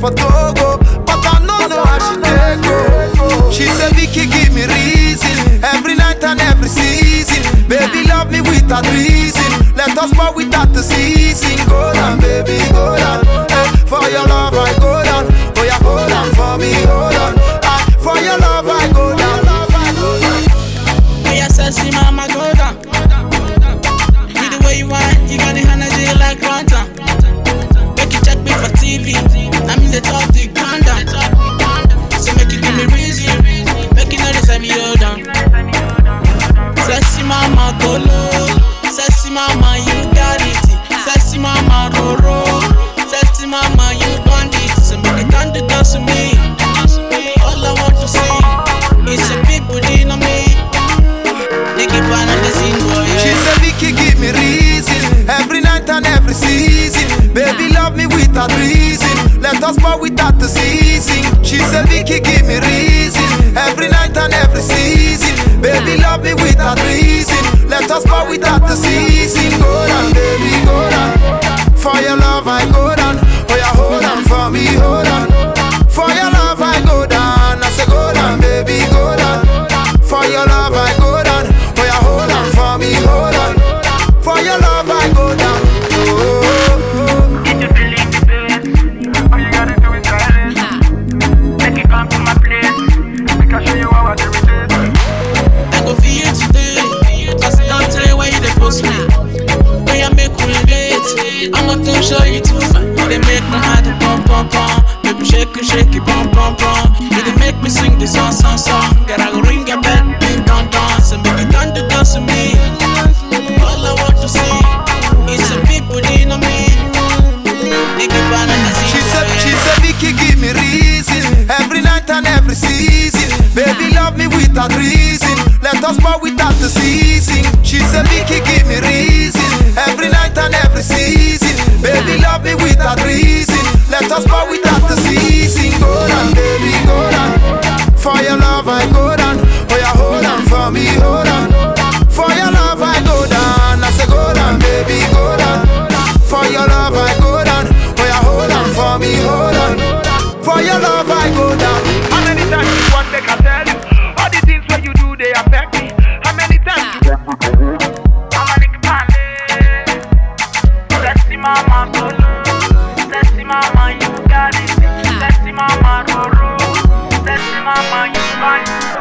for Togo, but I don't know how she take go. She said, Vicky, give me reason, every night and every season. Baby, love me without reason. Let us part without the season. Go down, baby, go down. For your love, I go down. Oh yeah, hold on for me, hold on. For your love, I go down. Oh yeah, sexy mama, go down. You the way you want, you got the energy like Quantum. Make you check me for TV. I'm in the top, the countdown. So make you give me reason. Make you know this time you hold on. Sexy mama, go low. Sexy mama, you got it. Sexy mama, roro. Sexy mama, you want it. So make it turn the dance to me. All I want to see is a big booty on me. They keep on the scene, boy. She said, Vicky, give me reason, every night and every season. Baby, love me without reason. Let us part without the season. She said, Vicky, give me reason, every night and every season. Baby, love me without reason. Let us part without the season. Go down, baby, go down. For your love, I go down. Oh yeah, hold on for me, hold on. For your love, I go down. I say, go down, baby, go down. For your love, I go down. Oh yeah, hold on for me, hold on. For your love, I go down. Oh. If you feeling the bass, all you gotta do is silence. Make it come to my place. We can show you how I do it. I go for you today. Just don't tell you where you dey post me. When you make me late, I'm not too sure you too fine. You dey make my heart pump pump pump. Baby shake it pump pump pump. You dey make me sing this song. Gotta go ring your bell, bing dong dong. So make it turn the dance to me. All I want to see is a big booty on me. They keep on the scene. She said, Vicky, give me reason, every night and every season. Baby, love me without reason. Let us part without the season. She said, Vicky, give me reason, every night and every season. Baby, love me without reason. Let us part without the season. Go down, baby, go down. For your love, I go down. Oh yeah, hold on for me, hold on. For your love, I go down. I say, go down, baby, go down. For your love, I go down. Oh yeah, hold on for me, hold on. For your love, I go down. How many times you want me to tell you? All the things where you do, they affect me. How many times you how many times? Sexy mama, solo. Sexy mama, you got it. Sexy mama, roro. Sexy mama, you got it.